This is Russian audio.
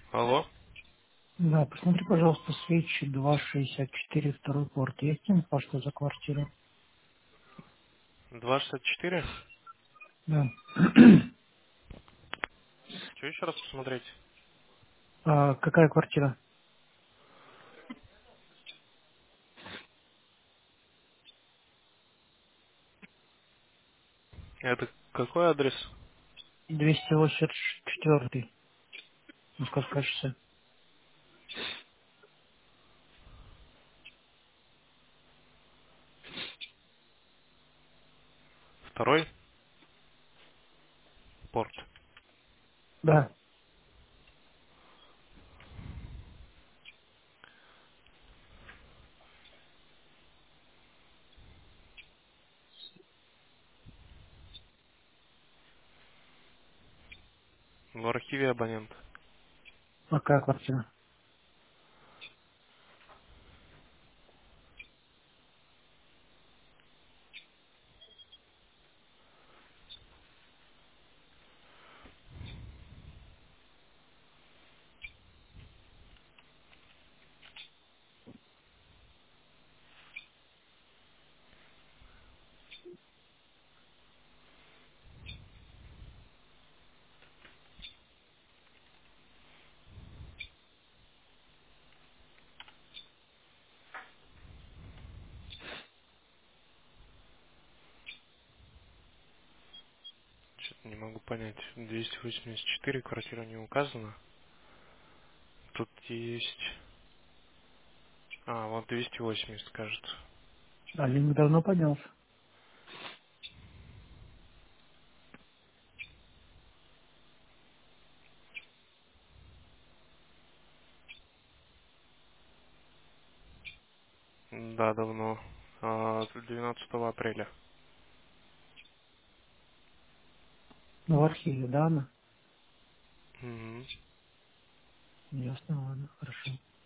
Алло, Да, посмотри, пожалуйста, свечи 264, второй порт. Есть инфа, что за квартира? 264. Да. Что еще раз посмотреть? А какая квартира? Это какой адрес? 284, Московское шоссе. Второй порт. Да. В архиве абонент. Какая квартира? Что-то не могу понять. 284, квартира не указана. Тут есть... А, вот 280, кажется. А лимит давно поднялся. Да, давно. 12 апреля. Ну, в архиве, да, она? Мгм. Ясно, ладно, хорошо.